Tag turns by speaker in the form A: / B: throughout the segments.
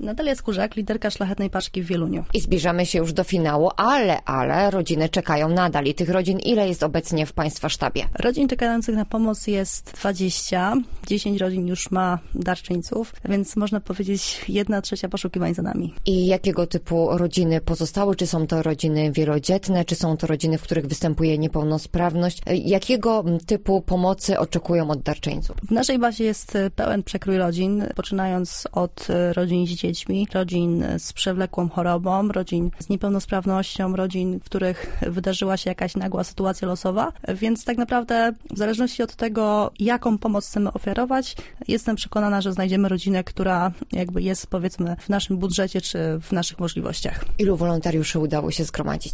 A: Natalia Skórzak, liderka Szlachetnej Paczki w Wieluniu.
B: I zbliżamy się już do finału, ale rodziny czekają nadal. I tych rodzin ile jest obecnie w Państwa sztabie?
A: Rodzin czekających na pomoc jest 20. 10 rodzin już ma darczyńców, więc można powiedzieć 1/3 poszukiwań za nami.
B: I jakiego typu rodziny pozostały? Czy są to rodziny wielodzietne? Czy są to rodziny, w których występuje niepełnosprawność? Jakiego typu pomocy oczekują od darczyńców?
A: W naszej bazie jest pełen przekrój rodzin, poczynając od rodzin z dziećmi, rodzin z przewlekłą chorobą, rodzin z niepełnosprawnością, rodzin, w których wydarzyła się jakaś nagła sytuacja losowa, więc tak naprawdę w zależności od tego, jaką pomoc chcemy ofiarować, jestem przekonana, że znajdziemy rodzinę, która jakby jest, powiedzmy, w naszym budżecie czy w naszych możliwościach.
B: Ilu wolontariuszy udało się zgromadzić?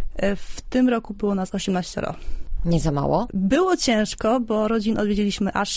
A: W tym roku było nas 18.
B: Nie za mało?
A: Było ciężko, bo rodzin odwiedziliśmy aż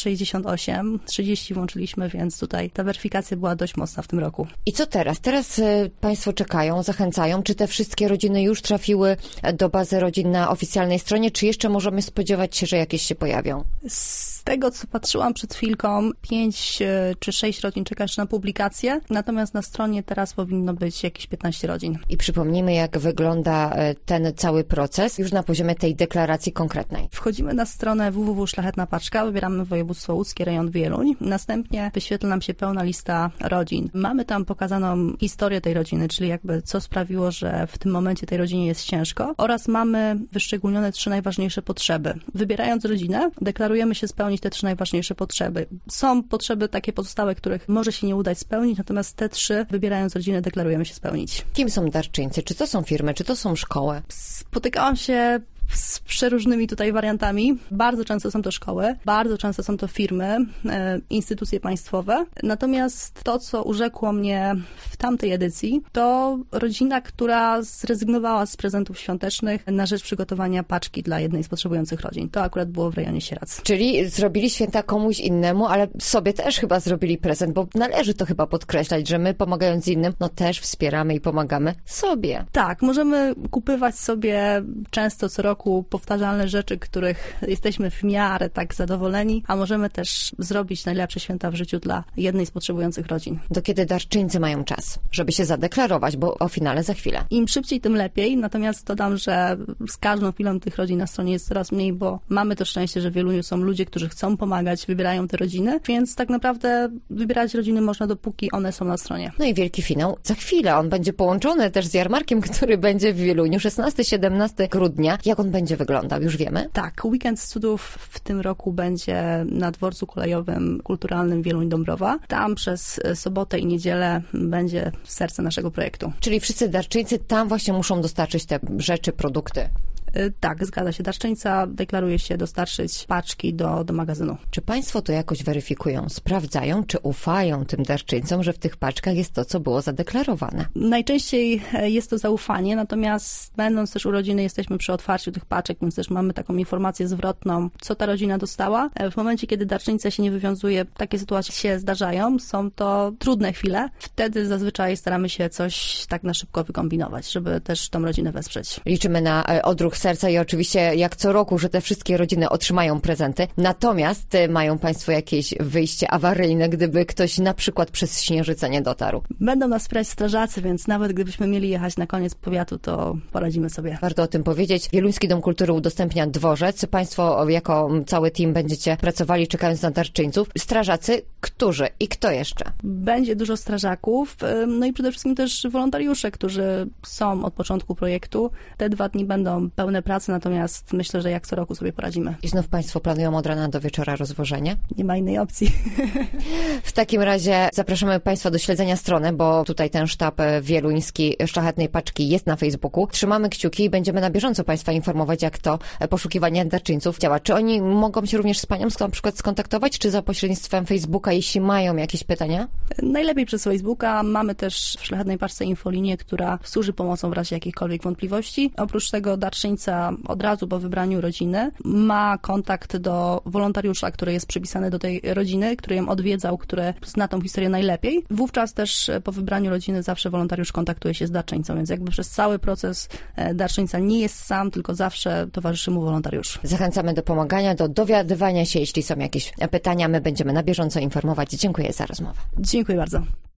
A: 68, 30 włączyliśmy, więc tutaj ta weryfikacja była dość mocna w tym roku.
B: I co teraz? Teraz Państwo czekają, zachęcają. Czy te wszystkie rodziny już trafiły do bazy rodzin na oficjalnej stronie, czy jeszcze możemy spodziewać się, że jakieś się pojawią?
A: Z tego, co patrzyłam przed chwilką, 5 czy 6 rodzin czeka jeszcze na publikację, natomiast na stronie teraz powinno być jakieś 15 rodzin.
B: I przypomnijmy, jak wygląda ten cały proces już na poziomie tej deklaracji konkretnej.
A: Wchodzimy na stronę www.Szlachetna Paczka, wybieramy województwo łódzkie, rejon Wieluń. Następnie wyświetla nam się pełna lista rodzin. Mamy tam pokazaną historię tej rodziny, czyli jakby co sprawiło, że w tym momencie tej rodzinie jest ciężko, oraz mamy wyszczególnione 3 najważniejsze potrzeby. Wybierając rodzinę, deklarujemy się spełnić te 3 najważniejsze potrzeby. Są potrzeby takie pozostałe, których może się nie udać spełnić, natomiast te 3, wybierając rodzinę, deklarujemy się spełnić.
B: Kim są darczyńcy? Czy to są firmy, czy to są szkoły?
A: Spotykałam się z przeróżnymi tutaj wariantami. Bardzo często są to szkoły, bardzo często są to firmy, instytucje państwowe. Natomiast to, co urzekło mnie w tamtej edycji, to rodzina, która zrezygnowała z prezentów świątecznych na rzecz przygotowania paczki dla jednej z potrzebujących rodzin. To akurat było w rejonie Sieradz.
B: Czyli zrobili święta komuś innemu, ale sobie też chyba zrobili prezent, bo należy to chyba podkreślać, że my pomagając innym, no też wspieramy i pomagamy sobie.
A: Tak, możemy kupywać sobie często co roku powtarzalne rzeczy, których jesteśmy w miarę tak zadowoleni, a możemy też zrobić najlepsze święta w życiu dla jednej z potrzebujących rodzin.
B: Do kiedy darczyńcy mają czas, żeby się zadeklarować, bo o finale za chwilę.
A: Im szybciej, tym lepiej, natomiast dodam, że z każdą chwilą tych rodzin na stronie jest coraz mniej, bo mamy to szczęście, że w Wieluniu są ludzie, którzy chcą pomagać, wybierają te rodziny, więc tak naprawdę wybierać rodziny można, dopóki one są na stronie.
B: No i wielki finał za chwilę. On będzie połączony też z jarmarkiem, który będzie w Wieluniu 16-17 grudnia. Jak on będzie wyglądał? Już wiemy?
A: Tak, Weekend Cudów w tym roku będzie na dworcu kolejowym kulturalnym Wieluń-Dąbrowa. Tam przez sobotę i niedzielę będzie serce naszego projektu.
B: Czyli wszyscy darczyńcy tam właśnie muszą dostarczyć te rzeczy, produkty.
A: Tak, zgadza się. Darczyńca deklaruje się dostarczyć paczki do magazynu.
B: Czy Państwo to jakoś weryfikują, sprawdzają, czy ufają tym darczyńcom, że w tych paczkach jest to, co było zadeklarowane?
A: Najczęściej jest to zaufanie, natomiast będąc też u rodziny, jesteśmy przy otwarciu tych paczek, więc też mamy taką informację zwrotną, co ta rodzina dostała. W momencie, kiedy darczyńca się nie wywiązuje, takie sytuacje się zdarzają, są to trudne chwile. Wtedy zazwyczaj staramy się coś tak na szybko wykombinować, żeby też tą rodzinę wesprzeć.
B: Liczymy na odruch serca i oczywiście jak co roku, że te wszystkie rodziny otrzymają prezenty. Natomiast mają Państwo jakieś wyjście awaryjne, gdyby ktoś na przykład przez Śnieżycę nie dotarł?
A: Będą nas wspierać strażacy, więc nawet gdybyśmy mieli jechać na koniec powiatu, to poradzimy sobie.
B: Warto o tym powiedzieć. Wieluński Dom Kultury udostępnia dworzec. Państwo jako cały team będziecie pracowali czekając na darczyńców. Strażacy, którzy i kto jeszcze?
A: Będzie dużo strażaków, no i przede wszystkim też wolontariusze, którzy są od początku projektu. Te 2 dni będą pełne pracy, natomiast myślę, że jak co roku sobie poradzimy.
B: I znów Państwo planują od rana do wieczora rozwożenie?
A: Nie ma innej opcji.
B: W takim razie zapraszamy Państwa do śledzenia strony, bo tutaj ten sztab wieluński Szlachetnej Paczki jest na Facebooku. Trzymamy kciuki i będziemy na bieżąco Państwa informować, jak to poszukiwanie darczyńców działa. Czy oni mogą się również z Panią na przykład skontaktować, czy za pośrednictwem Facebooka, jeśli mają jakieś pytania?
A: Najlepiej przez Facebooka. Mamy też w Szlachetnej Paczce infolinię, która służy pomocą w razie jakichkolwiek wątpliwości. Oprócz tego darczyńca od razu po wybraniu rodziny ma kontakt do wolontariusza, który jest przypisany do tej rodziny, który ją odwiedzał, który zna tą historię najlepiej. Wówczas też po wybraniu rodziny zawsze wolontariusz kontaktuje się z darczyńcą, więc jakby przez cały proces darczyńca nie jest sam, tylko zawsze towarzyszy mu wolontariusz.
B: Zachęcamy do pomagania, do dowiadywania się, jeśli są jakieś pytania. My będziemy na bieżąco informować. Dziękuję za rozmowę.
A: Dziękuję bardzo.